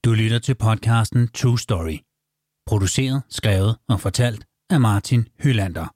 Du lytter til podcasten True Story. Produceret, skrevet og fortalt af Martin Hylander.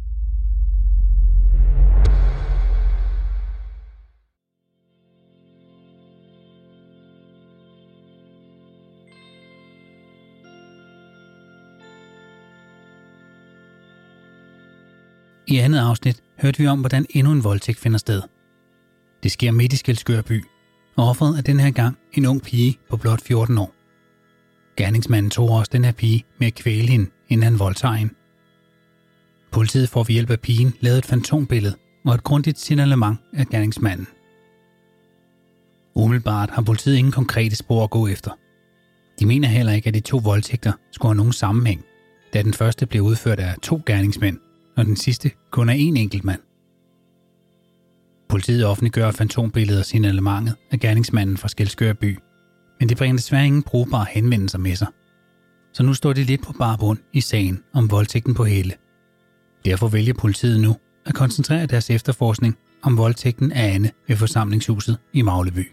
I andet afsnit hørte vi om, hvordan endnu en voldtægt finder sted. Det sker midt i Skælskør by, og offeret er den her gang en ung pige på blot 14 år. Gerningsmanden tog også den her pige med at kvæle hende, inden han voldtager hende. Politiet får ved hjælp af pigen lavet et fantombillede og et grundigt signalement af gerningsmanden. Umiddelbart har politiet ingen konkrete spor at gå efter. De mener heller ikke, at de to voldtægter skulle have nogen sammenhæng, da den første blev udført af 2 gerningsmænd, og den sidste kun af 1 enkelt mand. Politiet offentliggør fantombilledet og signalementet af gerningsmanden fra Skælskør by, men det bringer desværre ingen brugbare henvendelser med sig. Så nu står de lidt på bar bund i sagen om voldtægten på Helle. Derfor vælger politiet nu at koncentrere deres efterforskning om voldtægten af Anne ved forsamlingshuset i Magleby.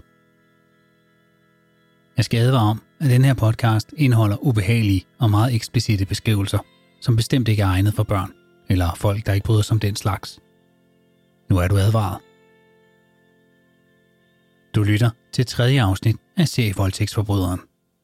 Jeg skal advare om, at den her podcast indeholder ubehagelige og meget eksplicite beskrivelser, som bestemt ikke er egnet for børn eller folk, der ikke bryder sig om den slags. Nu er du advaret. Du lytter til 3. afsnit af Serievoldtægtsforbryderen.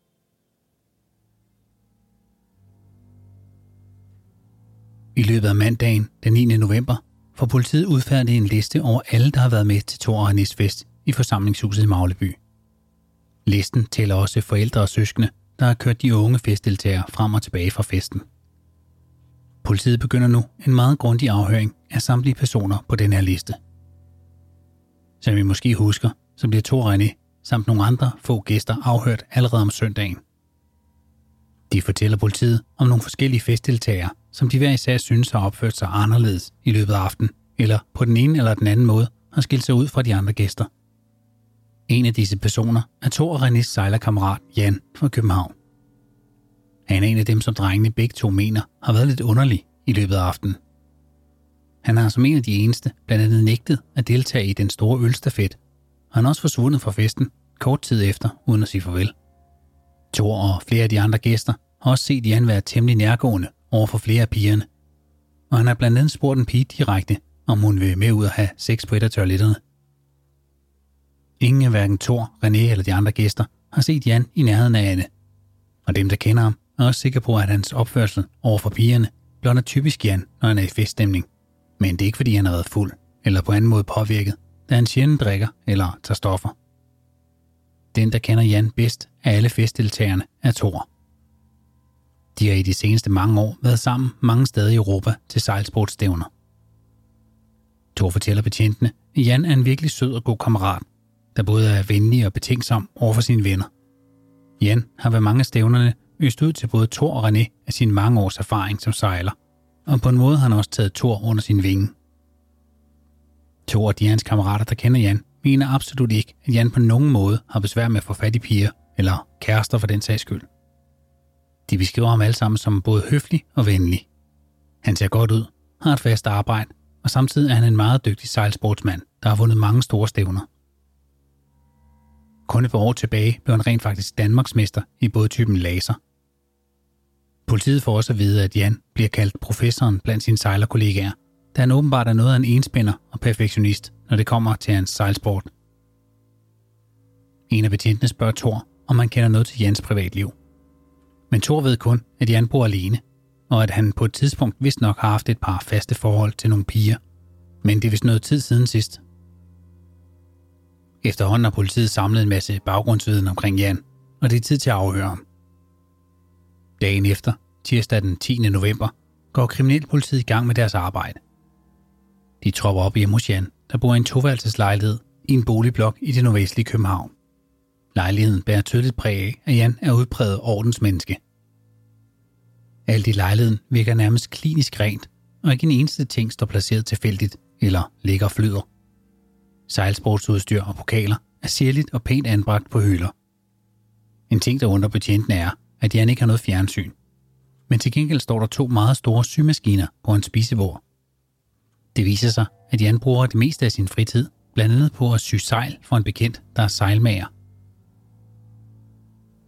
I løbet af mandagen den 9. november får politiet udfærdiget en liste over alle, der har været med til Thor og Renées fest i forsamlingshuset i Magleby. Listen tæller også forældre og søskende, der har kørt de unge festdeltagere frem og tilbage fra festen. Politiet begynder nu en meget grundig afhøring af samtlige personer på den her liste. Som I måske husker, så bliver Thor og René samt nogle andre få gæster afhørt allerede om søndagen. De fortæller politiet om nogle forskellige festdeltagere, som de hver især synes har opført sig anderledes i løbet af aftenen, eller på den ene eller den anden måde har skilt sig ud fra de andre gæster. En af disse personer er Thor og Renés sejlerkammerat Jan fra København. Han er en af dem, som drengene begge to mener har været lidt underlig i løbet af aftenen. Han har som en af de eneste blandt andet nægtet at deltage i den store ølstafet, og han er også forsvundet fra festen kort tid efter uden at sige farvel. Thor og flere af de andre gæster har også set Jan være temmelig nærgående over for flere af pigerne, og han har blandt andet spurgt en pige direkte, om hun vil med ud og have sex på et af toiletterne. Ingen af hverken Thor, René eller de andre gæster har set Jan i nærheden af Anne, og dem, der kender ham, er også sikre på, at hans opførsel over for pigerne blot er typisk Jan, når han er i feststemning. Men det er ikke, fordi han har været fuld eller på anden måde påvirket, da han sjældent drikker eller tager stoffer. Den, der kender Jan bedst af alle festdeltagerne, er Thor. De har i de seneste mange år været sammen mange steder i Europa til sejlsportstævner. Thor fortæller betjentene, at Jan er en virkelig sød og god kammerat, der både er venlig og betænksom over for sine venner. Jan har ved mange af stævnerne øst ud til både Thor og René af sin mange års erfaring som sejler, og på en måde har han også taget Thor under sin vinge. Thor og de hans kammerater, der kender Jan, mener absolut ikke, at Jan på nogen måde har besvær med at få fat i piger, eller kærester for den sags skyld. De beskriver ham alle sammen som både høflig og venlig. Han ser godt ud, har et fast arbejde, og samtidig er han en meget dygtig sejlsportsmand, der har vundet mange store stævner. Kun et par år tilbage blev han rent faktisk Danmarksmester i bådtypen laser. Politiet får også at vide, at Jan bliver kaldt professoren blandt sine sejlerkollegaer, da han åbenbart er noget af en enspænder og perfektionist, når det kommer til hans sejlsport. En af betjentene spørger Thor, om han kender noget til Jans privatliv. Men Thor ved kun, at Jan bor alene, og at han på et tidspunkt vist nok har haft et par faste forhold til nogle piger, men det er vist noget tid siden sidst. Efterhånden har politiet samlet en masse baggrundsviden omkring Jan, og det er tid til at afhøre ham. Dagen efter, tirsdag den 10. november, går kriminalpolitiet i gang med deres arbejde. De tropper op hjemme hos Jan, der bor i en 2-værelseslejlighed i en boligblok i det nordvestlige København. Lejligheden bærer tydeligt præg af, at Jan er udpræget ordensmenneske. Alt i lejligheden virker nærmest klinisk rent, og ikke en eneste ting står placeret tilfældigt eller ligger og flyder. Sejlsportsudstyr og pokaler er sirligt og pænt anbragt på hylder. En ting, der undrer betjenten er, at Jan ikke har noget fjernsyn. Men til gengæld står der 2 meget store symaskiner på en spisebord. Det viser sig, at Jan bruger det meste af sin fritid, blandt andet på at sy sejl for en bekendt, der er sejlmager. Nu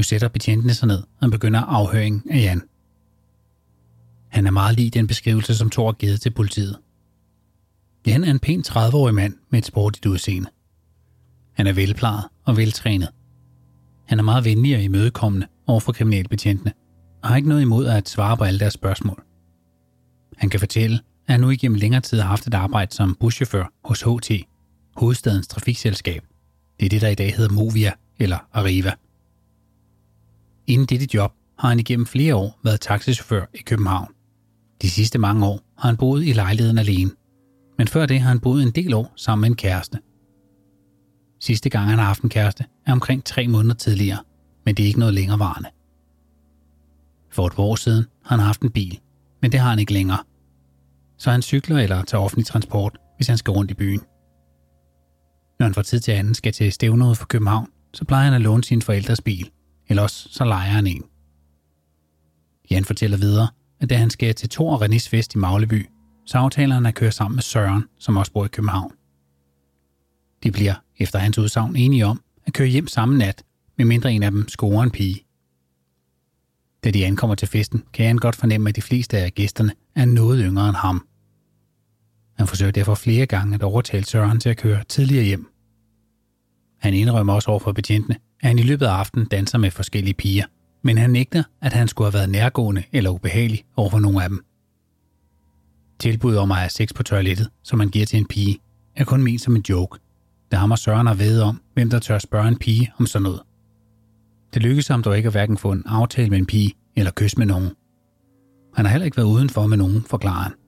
Nu sætter betjentene sig ned og begynder afhøringen af Jan. Han er meget lig den beskrivelse, som Thor har givet til politiet. Jan er en pæn 30-årig mand med et sportigt udseende. Han er velplejet og veltrænet. Han er meget venlig og imødekommende over for kriminalbetjentene og har ikke noget imod at svare på alle deres spørgsmål. Han kan fortælle, at han nu igennem længere tid har haft et arbejde som buschauffør hos HT, hovedstadens trafikselskab. Det er det, der i dag hedder Movia eller Arriva. Inden dette job har han igennem flere år været taxichauffør i København. De sidste mange år har han boet i lejligheden alene, men før det har han boet en del år sammen med en kæreste. Sidste gang han har haft en kæreste er omkring 3 måneder tidligere, men det er ikke noget længerevarende. For et par år siden har han haft en bil, men det har han ikke længere. Så han cykler eller tager offentlig transport, hvis han skal rundt i byen. Når han fra tid til anden skal til stævner ud for København, så plejer han at låne sin forældres bil, eller også så lejer han en. Jan fortæller videre, at da han skal til Thor og Renés fest i Magleby, så aftaler han at køre sammen med Søren, som også bor i København. De bliver, efter hans udsagn, enige om at køre hjem samme nat, medmindre en af dem scorer en pige. Da de ankommer til festen, kan han godt fornemme, at de fleste af gæsterne er noget yngre end ham. Han forsøger derfor flere gange at overtale Søren til at køre tidligere hjem. Han indrømmer også over for betjentene, at han i løbet af aftenen danser med forskellige piger, men han nægter, at han skulle have været nærgående eller ubehagelig over for nogle af dem. Tilbuddet om at have sex på toilettet, som man giver til en pige, er kun ment som en joke, da ham og Søren har væddet om, hvem der tør spørge en pige om sådan noget. Det lykkedes ham dog ikke at hverken få en aftale med en pige eller kysse med nogen. Han har heller ikke været udenfor med nogen, forklarer han.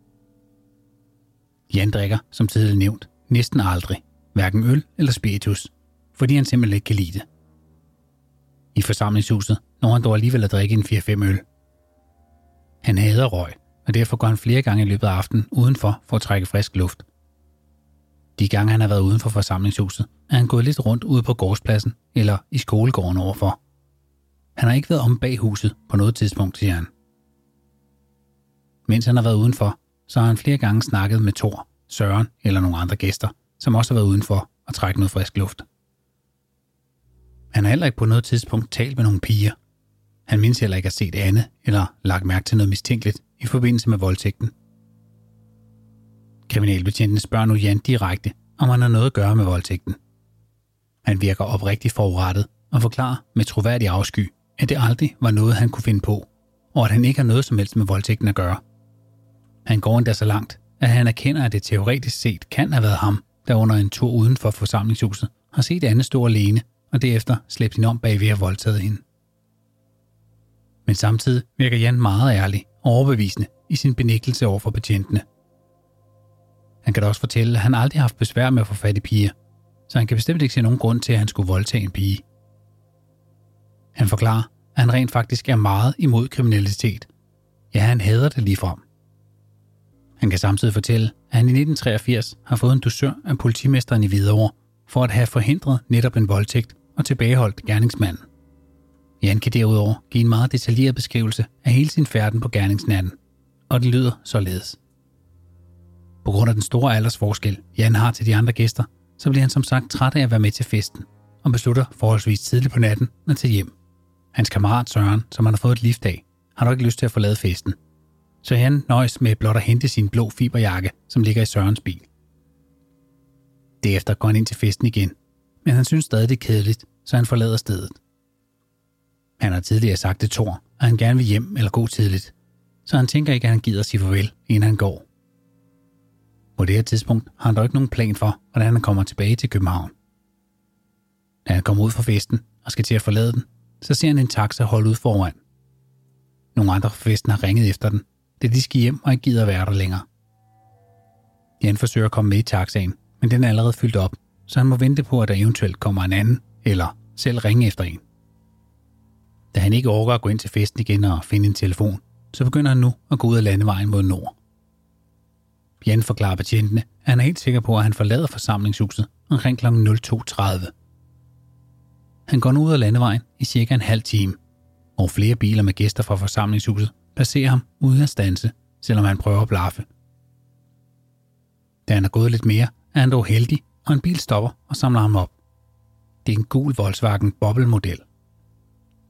Jan drikker, som tidligere nævnt, næsten aldrig, hverken øl eller spiritus, fordi han simpelthen ikke kan lide det. I forsamlingshuset når han dog alligevel at drikke en 4-5 øl. Han hader røg, og derfor går han flere gange i løbet af aftenen udenfor for at trække frisk luft. De gange han har været uden for forsamlingshuset, er han gået lidt rundt ude på gårdspladsen eller i skolegården overfor. Han har ikke været om bag huset på noget tidspunkt, siger han. Mens han har været udenfor, så har han flere gange snakket med Thor, Søren eller nogle andre gæster, som også har været udenfor og trække noget frisk luft. Han har heller ikke på noget tidspunkt talt med nogle piger. Han mindes heller ikke at have set Anne eller lagt mærke til noget mistænkeligt i forbindelse med voldtægten. Kriminalbetjenten spørger nu Jan direkte, om han har noget at gøre med voldtægten. Han virker oprigtigt forurettet og forklarer med troværdig afsky, at det aldrig var noget, han kunne finde på, og at han ikke har noget som helst med voldtægten at gøre. Han går endda så langt, at han erkender, at det teoretisk set kan have været ham, der under en tur uden for forsamlingshuset har set Anne stå alene og derefter slæbt hende om bagved at voldtaget hende. Men samtidig virker Jan meget ærlig og overbevisende i sin benægtelse over for betjentene. Han kan da også fortælle, at han aldrig har haft besvær med at få fat i piger, så han kan bestemt ikke se nogen grund til, at han skulle voldtage en pige. Han forklarer, at han rent faktisk er meget imod kriminalitet. Ja, han hader det ligefrem. Han kan samtidig fortælle, at han i 1983 har fået en dusør af politimesteren i Hvidovre for at have forhindret netop en voldtægt og tilbageholdt gerningsmanden. Jan kan derudover give en meget detaljeret beskrivelse af hele sin færden på gerningsnatten, og det lyder således. På grund af den store aldersforskel, Jan har til de andre gæster, så bliver han som sagt træt af at være med til festen, og beslutter forholdsvis tidligt på natten at tage hjem. Hans kammerat Søren, som han har fået et lift af, har dog ikke lyst til at forlade festen. Så han nøjes med blot at hente sin blå fiberjakke, som ligger i Sørens bil. Derefter går han ind til festen igen, men han synes stadig det er kedeligt, så han forlader stedet. Han har tidligere sagt til Thor, at han gerne vil hjem eller gå tidligt, så han tænker ikke, at han gider sige farvel, inden han går. På det her tidspunkt har han dog ikke nogen plan for, hvordan han kommer tilbage til København. Da han kommer ud fra festen og skal til at forlade den, så ser han en taxa holde ud foran. Nogle andre fra festen har ringet efter den, da de skal hjem og ikke gider være der længere. Jan forsøger at komme med i taxaen, men den er allerede fyldt op, så han må vente på, at der eventuelt kommer en anden, eller selv ringe efter en. Da han ikke orker at gå ind til festen igen og finde en telefon, så begynder han nu at gå ud af landevejen mod nord. Jan forklarer betjentene, at han er helt sikker på, at han forlader forsamlingshuset omkring kl. 02:30. Han går nu ud af landevejen i cirka en halv time, og flere biler med gæster fra forsamlingshuset passerer ham uden at standse, selvom han prøver at blaffe. Da han er gået lidt mere, er han dog heldig, og en bil stopper og samler ham op. Det er en gul Volkswagen Bobble-model.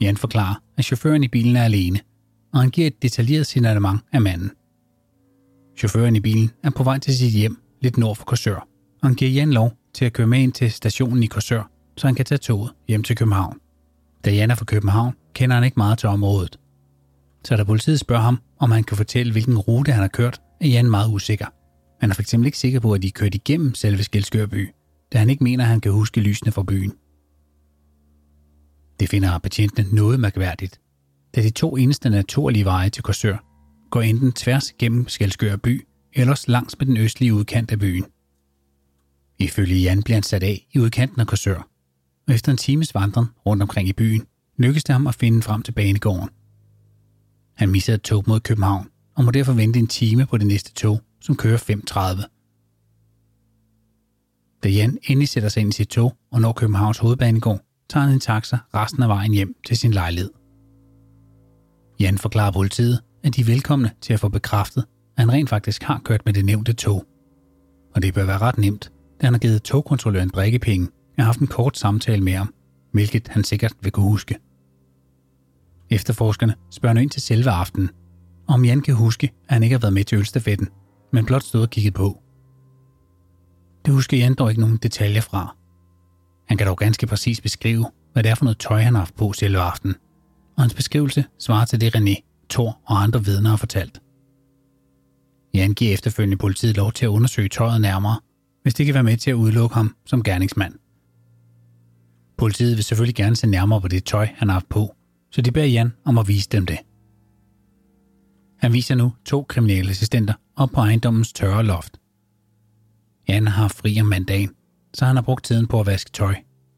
Jan forklarer, at chaufføren i bilen er alene, og han giver et detaljeret signalement af manden. Chaufføren i bilen er på vej til sit hjem lidt nord for Korsør, og han giver Jan lov til at køre med ind til stationen i Korsør, så han kan tage toget hjem til København. Da Jan er fra København, kender han ikke meget til området. Så da politiet spørger ham, om han kan fortælle, hvilken rute han har kørt, er Jan meget usikker. Han er fx ikke sikker på, at de er kørt igennem selve Skælskør by, da han ikke mener, at han kan huske lysene fra byen. Det finder betjentene noget mærkværdigt, da de 2 eneste naturlige veje til Korsør går enten tværs gennem Skælskør by, eller langs med den østlige udkant af byen. Ifølge Jan bliver han sat af i udkanten af Korsør, og efter en times vandring rundt omkring i byen, lykkes det ham at finde frem til banegården. Han misser et tog mod København, og må derfor vente en time på det næste tog, som kører 5:30. Da Jan endelig sætter sig ind i sit tog og når Københavns hovedbanegård, tager han en taxa resten af vejen hjem til sin lejlighed. Jan forklarer politiet, at de er velkomne til at få bekræftet, at han rent faktisk har kørt med det nævnte tog. Og det bør være ret nemt, da han har givet togkontrolløren drikkepenge og haft en kort samtale med ham, hvilket han sikkert vil kunne huske. Efterforskerne spørger nu ind til selve aftenen, om Jan kan huske, at han ikke har været med til ølstafetten, men blot stod og kigget på. Det husker Jan dog ikke nogen detaljer fra. Han kan dog ganske præcis beskrive, hvad det er for noget tøj, han har haft på selve aftenen, og hans beskrivelse svarer til det René, Thor og andre vidner har fortalt. Jan giver efterfølgende politiet lov til at undersøge tøjet nærmere, hvis det kan være med til at udelukke ham som gerningsmand. Politiet vil selvfølgelig gerne se nærmere på det tøj, han har haft på, så de beder Jan om at vise dem det. Han viser nu 2 kriminelle assistenter op på ejendommens tørre loft. Jan har fri om mandagen, så han har brugt tiden på at vaske tøj.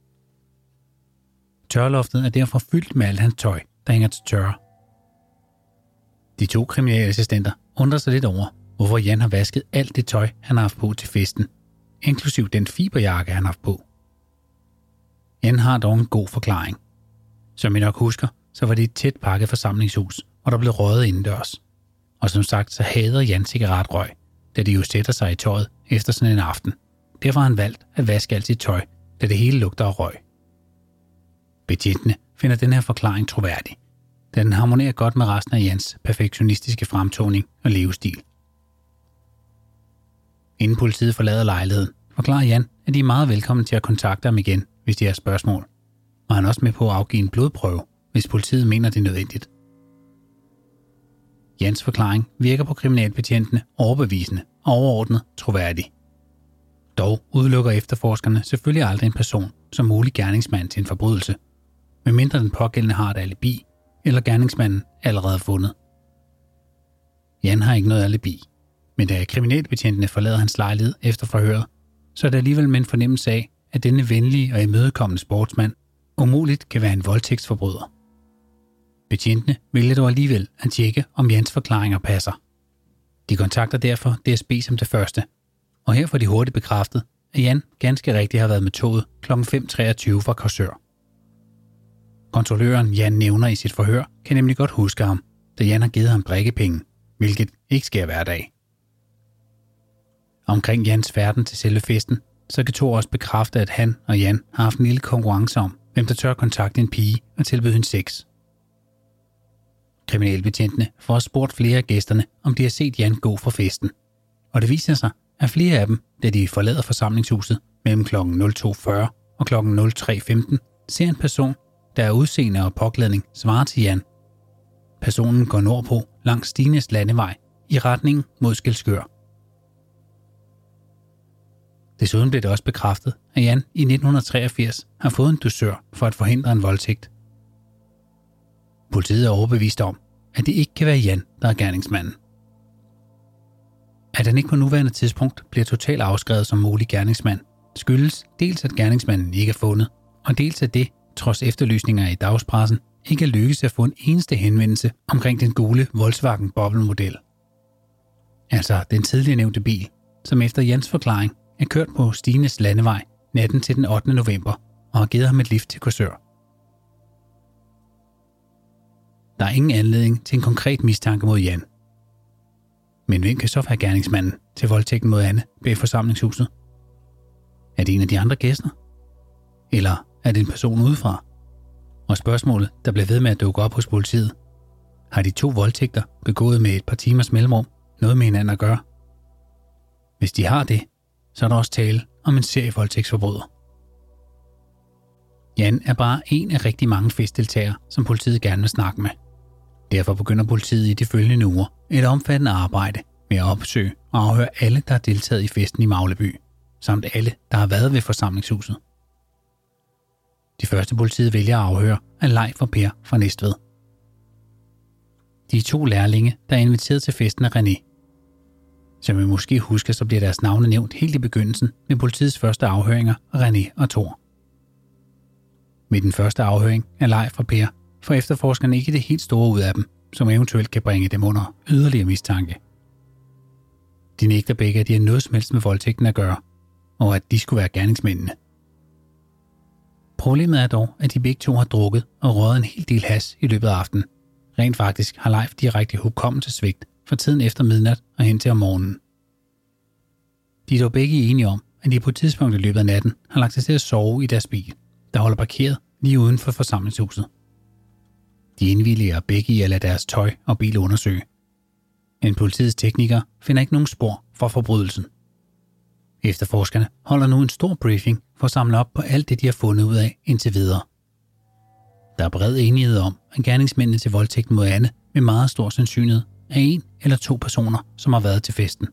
Tørloftet er derfor fyldt med alt hans tøj, der hænger til tørre. De 2 kriminelle assistenter undrer sig lidt over, hvorfor Jan har vasket alt det tøj, han har haft på til festen, inklusiv den fiberjakke, han har haft på. Jan har dog en god forklaring. Som I nok husker, så var det et tæt pakket forsamlingshus, og der blev røget indendørs. Og som sagt, så hader Jan cigaretrøg, da de jo sætter sig i tøjet efter sådan en aften. Derfor har han valgt at vaske alt sit tøj, da det hele lugter af røg. Betjentene finder den her forklaring troværdig, da den harmonerer godt med resten af Jans perfektionistiske fremtoning og levestil. Inden politiet forlader lejligheden, forklarer Jan, at de er meget velkommen til at kontakte ham igen, hvis de har spørgsmål, og han er også med på at afgive en blodprøve, hvis politiet mener det er nødvendigt. Jans forklaring virker på kriminalbetjentene overbevisende og overordnet troværdig. Dog udelukker efterforskerne selvfølgelig aldrig en person som mulig gerningsmand til en forbrydelse, medmindre den pågældende har et alibi, eller gerningsmanden allerede fundet. Jan har ikke noget alibi, men da kriminalbetjentene forlader hans lejlighed efter forhøret, så er det alligevel med en fornemmelse af, at denne venlige og imødekommende sportsmand umuligt kan være en voldtægtsforbryder. Betjentene vælger dog alligevel at tjekke, om Jans forklaringer passer. De kontakter derfor DSB som det første, og her får de hurtigt bekræftet, at Jan ganske rigtigt har været med toget kl. 5:23 fra Korsør. Kontrolløren Jan nævner i sit forhør kan nemlig godt huske ham, da Jan har givet ham drikkepenge, hvilket ikke sker hver dag. Omkring Jans færden til selve festen, så kan Thor også bekræfte, at han og Jan har haft en lille konkurrence om, hvem der tør kontakte en pige og tilbyde hende sex. Kriminalbetjentene får også spurgt flere af gæsterne, om de har set Jan gå fra festen, og det viser sig, at flere af dem, da de forlader forsamlingshuset mellem kl. 02:40 og kl. 03:15, ser en person, der er udseende og påklædning svarer til Jan. Personen går nordpå langs Stines landevej i retning mod Skælskør. Desuden blev det også bekræftet, at Jan i 1983 har fået en dusør for at forhindre en voldtægt. Politiet er overbevist om, at det ikke kan være Jan, der er gerningsmanden. At han ikke på nuværende tidspunkt bliver totalt afskrevet som mulig gerningsmand, skyldes dels at gerningsmanden ikke er fundet, og dels at det, trods efterlysninger i dagspressen, ikke er lykkedes at få en eneste henvendelse omkring den gule Volkswagen Bobble-model. Altså den tidligere nævnte bil, som efter Jans forklaring er kørt på Stines landevej natten til den 8. november og har givet ham et lift til Korsør. Der er ingen anledning til en konkret mistanke mod Jan. Men hvem kan så være gerningsmanden til voldtægten mod Anne bag forsamlingshuset? Er det en af de andre gæster? Eller er det en person udefra? Og spørgsmålet, der blev ved med at dukke op hos politiet: har de 2 voldtægter begået med et par timers mellemrum noget med hinanden at gøre? Hvis de har det, så er der også tale om en serievoldtægtsforbryder. Jan er bare en af rigtig mange festdeltagere, som politiet gerne vil snakke med. Derfor begynder politiet i de følgende uger et omfattende arbejde med at opsøge og afhøre alle, der har deltaget i festen i Magleby, samt alle, der har været ved forsamlingshuset. De første politiet vælger at afhøre er Leif og Per fra Næstved. De 2 lærlinge, der er inviteret til festen, er René. Som I måske husker, så bliver deres navne nævnt helt i begyndelsen med politiets første afhøringer af René og Thor. Med den første afhøring af Leif og Per får efterforskerne ikke det helt store ud af dem, som eventuelt kan bringe dem under yderligere mistanke. De nægter begge, at de har noget som helst med voldtægten at gøre, og at de skulle være gerningsmændene. Problemet er dog, at de begge 2 har drukket og røget en hel del hash i løbet af aftenen. Rent faktisk har Leif direkte hukommelsessvigt fra tiden efter midnat og hen til om morgenen. De er dog begge enige om, at de på et tidspunkt i løbet af natten har lagt sig til at sove i deres bil, der holder parkeret lige uden for forsamlingshuset. De indvilliger begge i at lade deres tøj og bil undersøge. Men politiets teknikere finder ikke nogen spor for forbrydelsen. Efterforskerne holder nu en stor briefing for at samle op på alt det, de har fundet ud af indtil videre. Der er bred enighed om, at gerningsmændene til voldtægten mod Anne med meget stor sandsynlighed er 1 eller 2 personer, som har været til festen.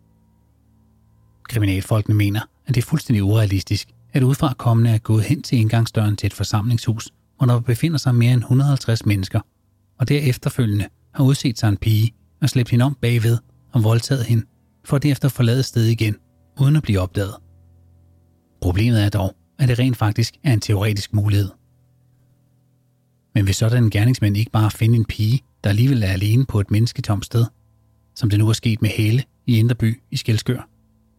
Kriminalfolkene mener, at det er fuldstændig urealistisk, at udefrakommende er gået hen til indgangsdøren til et forsamlingshus, hvor der befinder sig mere end 150 mennesker, og derefterfølgende har udset sig en pige og slæbt hende om bagved og voldtaget hende, for derefter at forlade stedet igen, uden at blive opdaget. Problemet er dog, at det rent faktisk er en teoretisk mulighed. Men vil sådan en gerningsmænd ikke bare finde en pige, der alligevel er alene på et mennesketomt sted, som det nu er sket med Helle i Indreby i Skelskør?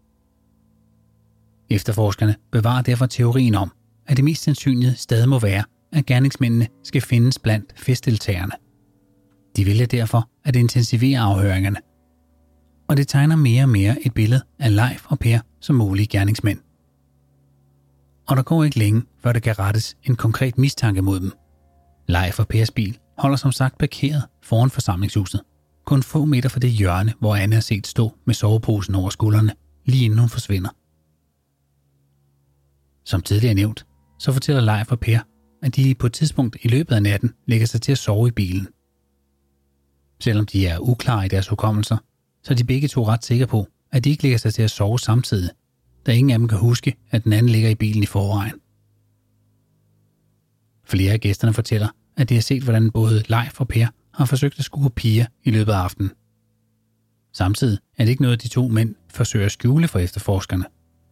Efterforskerne bevarer derfor teorien om, at det mest sandsynlige stadig må være, at gerningsmændene skal findes blandt festdeltagerne. De vælger derfor at intensivere afhøringerne, og det tegner mere og mere et billede af Leif og Per som mulige gerningsmænd. Og der går ikke længe, før der kan rettes en konkret mistanke mod dem. Leif og Pers bil holder som sagt parkeret foran forsamlingshuset, kun få meter fra det hjørne, hvor Anne er set stå med soveposen over skuldrene, lige inden hun forsvinder. Som tidligere nævnt, så fortæller Leif og Per, at de på et tidspunkt i løbet af natten lægger sig til at sove i bilen. Selvom de er uklare i deres hukommelser, så er de begge 2 ret sikre på, at de ikke lægger sig til at sove samtidig, da ingen af dem kan huske, at den anden ligger i bilen i forvejen. Flere af gæsterne fortæller, at de har set, hvordan både Leif og Per har forsøgt at skue piger i løbet af aftenen. Samtidig er det ikke noget, de 2 mænd forsøger at skjule for efterforskerne.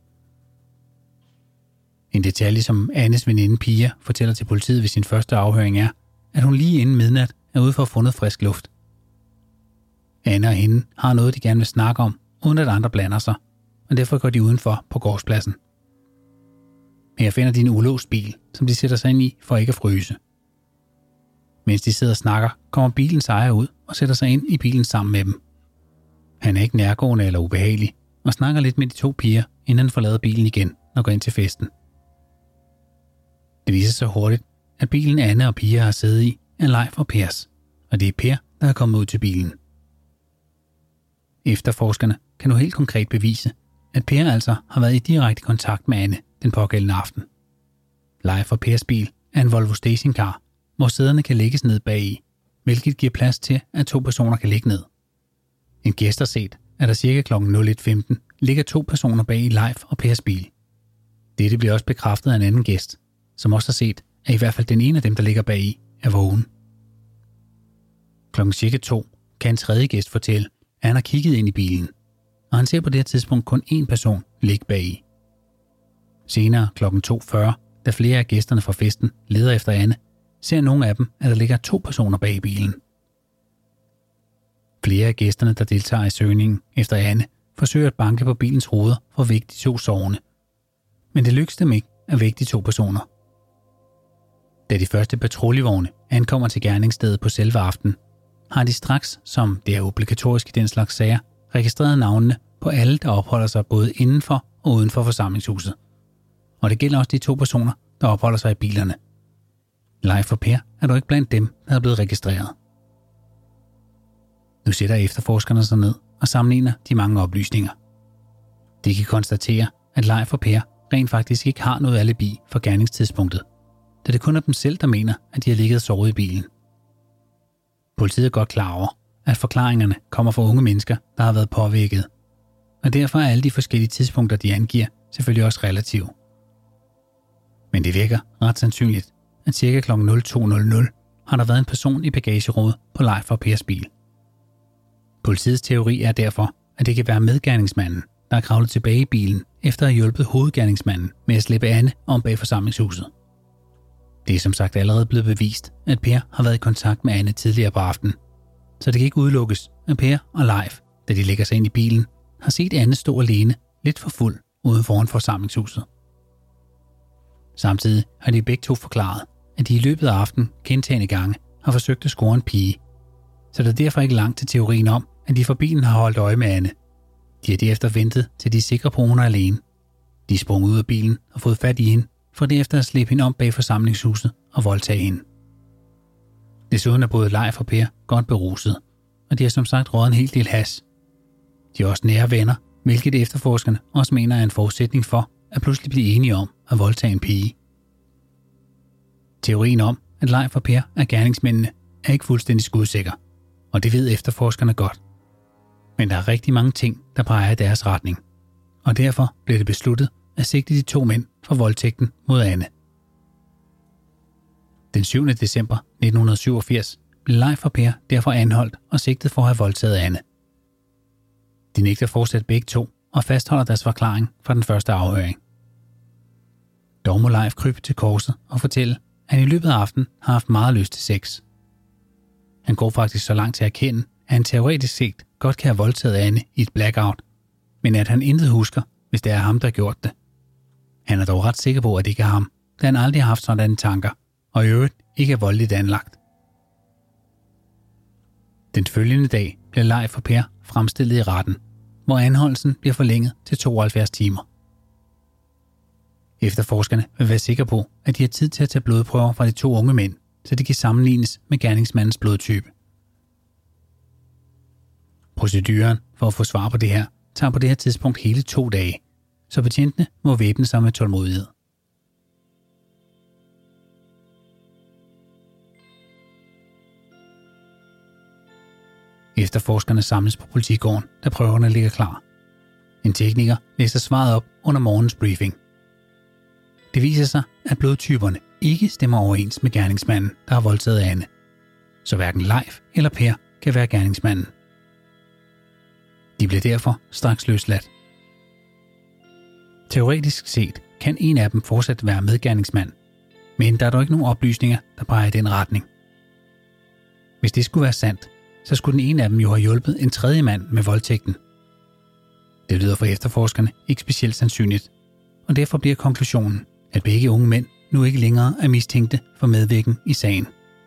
En detalje, som Annes veninde Pia fortæller til politiet ved sin første afhøring er, at hun lige inden midnat er ude for at fundet frisk luft. Anne og hende har noget, de gerne vil snakke om, uden at andre blander sig, og derfor går de udenfor på gårdspladsen. Her finder de en ulåst bil, som de sætter sig ind i for ikke at fryse. Mens de sidder og snakker, kommer bilens ejer ud og sætter sig ind i bilen sammen med dem. Han er ikke nærgående eller ubehagelig, og snakker lidt med de 2 piger, inden han forlader bilen igen og går ind til festen. Det viser sig hurtigt, at bilen Anne og Pia har siddet i er Leif og Pers, og det er Per, der er kommet ud til bilen. Efterforskerne kan nu helt konkret bevise, at Per altså har været i direkte kontakt med Anne den pågældende aften. Leif og Pers bil er en Volvo stationcar, hvor sæderne kan lægges ned bagi, hvilket giver plads til, at 2 personer kan ligge ned. En gæst har set, at der ca. kl. 01:15 ligger 2 personer bag i Leif og Pers bil. Dette bliver også bekræftet af en anden gæst, som også har set, at i hvert fald den ene af dem, der ligger bagi, er vågen. Klokken cirka 2 kan en tredje gæst fortælle, at han har kigget ind i bilen, og han ser på det her tidspunkt kun 1 person ligge bagi. Senere kl. 2:40, da flere af gæsterne fra festen leder efter Anne, ser nogle af dem, at der ligger 2 personer bag i bilen. Flere af gæsterne, der deltager i søgningen efter Anne, forsøger at banke på bilens ruder for at vække de 2 sovende. Men det lykkes dem ikke at vække de 2 personer. Da de første patruljevogne ankommer til gerningsstedet på selve aftenen, har de straks, som det er obligatorisk i den slags sager, registreret navnene på alle, der opholder sig både indenfor og uden for forsamlingshuset. Og det gælder også de 2 personer, der opholder sig i bilerne. Leif og Per er dog ikke blandt dem, der er blevet registreret. Nu sætter efterforskerne sig ned og sammenligner de mange oplysninger. De kan konstatere, at Leif og Per rent faktisk ikke har noget alibi for gerningstidspunktet, da det kun er dem selv, der mener, at de har ligget og sovet i bilen. Politiet er godt klar over, at forklaringerne kommer fra unge mennesker, der har været påvirket, og derfor er alle de forskellige tidspunkter, de angiver, selvfølgelig også relative. Men det virker ret sandsynligt, at ca. kl. 02.00 har der været en person i bagagerummet på Leif og Pers bil. Politiets teori er derfor, at det kan være medgerningsmanden, der er kravlet tilbage i bilen efter at have hjulpet hovedgerningsmanden med at slippe Anne om bag forsamlingshuset. Det er som sagt allerede blevet bevist, at Per har været i kontakt med Anne tidligere på aftenen, så det kan ikke udelukkes, at Per og Leif, da de lægger sig ind i bilen, har set Anne stå alene, lidt for fuld, uden foran forsamlingshuset. Samtidig har de begge to forklaret, at de i løbet af aftenen gentagne gange har forsøgt at score en pige, så der er derfor ikke langt til teorien om, at de fra bilen har holdt øje med Anne. De har derefter ventet, til de er sikre på, at hun er alene. De er sprunget ud af bilen og fået fat i hende, for derefter at slippe hende om bag forsamlingshuset og voldtage hende. Desuden er både Leif og Per godt beruset, og de har som sagt røget en hel del hash. De er også nære venner, hvilket efterforskerne også mener er en forudsætning for at pludselig blive enige om at voldtage en pige. Teorien om, at Leif og Per er gerningsmændene, er ikke fuldstændig skudsikker, og det ved efterforskerne godt. Men der er rigtig mange ting, der peger i deres retning, og derfor blev det besluttet at sigte de to mænd for voldtægten mod Anne. Den 7. december 1987 blev Leif og Per derfor anholdt og sigtet for at have voldtaget Anne. De nægter fortsat begge to og fastholder deres forklaring fra den første afhøring. Dog må Leif krybe til korset og fortælle, at han i løbet af aftenen har haft meget lyst til sex. Han går faktisk så langt til at erkende, at han teoretisk set godt kan have voldtaget Anne i et blackout, men at han intet husker, hvis det er ham, der har gjort det. Han er dog ret sikker på, at det ikke er ham, da han aldrig har haft sådanne tanker, og i øvrigt ikke er voldeligt anlagt. Den følgende dag bliver Leif og Per fremstillet i retten, hvor anholdelsen bliver forlænget til 72 timer. Efterforskerne vil være sikre på, at de har tid til at tage blodprøver fra de to unge mænd, så de kan sammenlignes med gerningsmandens blodtype. Proceduren for at få svar på det her tager på det her tidspunkt hele 2 dage, så betjentene må væbne sig med tålmodighed. Efterforskerne samles på politigården, da prøverne ligger klar. En tekniker læser svaret op under morgens briefing. Det viser sig, at blodtyperne ikke stemmer overens med gerningsmanden, der har voldtaget Anne. Så hverken Leif eller Per kan være gerningsmanden. De bliver derfor straks løsladt. Teoretisk set kan en af dem fortsat være medgerningsmand, men der er dog ikke nogen oplysninger, der peger i den retning. Hvis det skulle være sandt, så skulle den ene af dem jo have hjulpet en tredje mand med voldtægten. Det lyder for efterforskerne ikke specielt sandsynligt, og derfor bliver konklusionen, at begge unge mænd nu ikke længere er mistænkte for medvirken i sagen.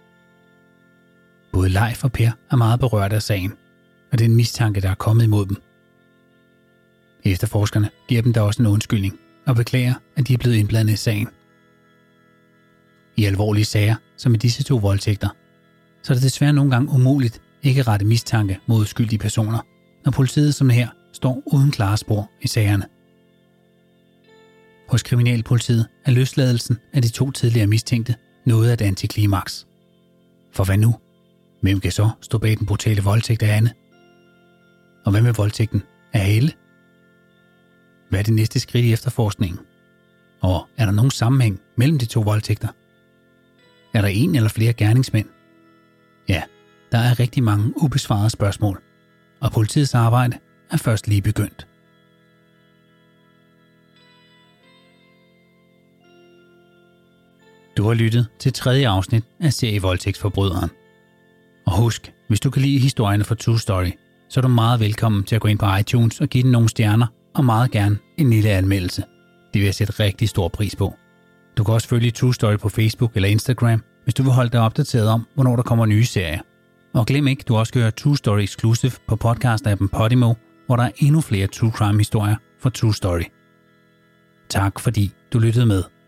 Både Leif og Per er meget berørte af sagen, og den mistanke, der er kommet imod dem. Efterforskerne giver dem da også en undskyldning og beklager, at de er blevet indblandet i sagen. I alvorlige sager, som i disse to voldtægter, så er det desværre nogle gange umuligt ikke at rette mistanke mod uskyldige personer, når politiet som her står uden klare spor i sagerne. Hos kriminalpolitiet er løsladelsen af de to tidligere mistænkte noget af et antiklimaks. For hvad nu? Hvem kan så stå bag den brutale voldtægt af Anne? Og hvad med voldtægten af Helle? Hvad er det næste skridt i efterforskningen? Og er der nogen sammenhæng mellem de to voldtægter? Er der en eller flere gerningsmænd? Ja, der er rigtig mange ubesvarede spørgsmål, og politiets arbejde er først lige begyndt. Du har lyttet til 3. afsnit af serie Voldtægtsforbryderen. Og husk, hvis du kan lide historierne fra True Story, så er du meget velkommen til at gå ind på iTunes og give den nogle stjerner, og meget gerne en lille anmeldelse. Det vil jeg sætte rigtig stor pris på. Du kan også følge True Story på Facebook eller Instagram, hvis du vil holde dig opdateret om, hvornår der kommer nye serier. Og glem ikke, du også kan høre True Story Exclusive på podcast-appen Podimo, hvor der er endnu flere true crime historier fra True Story. Tak fordi du lyttede med.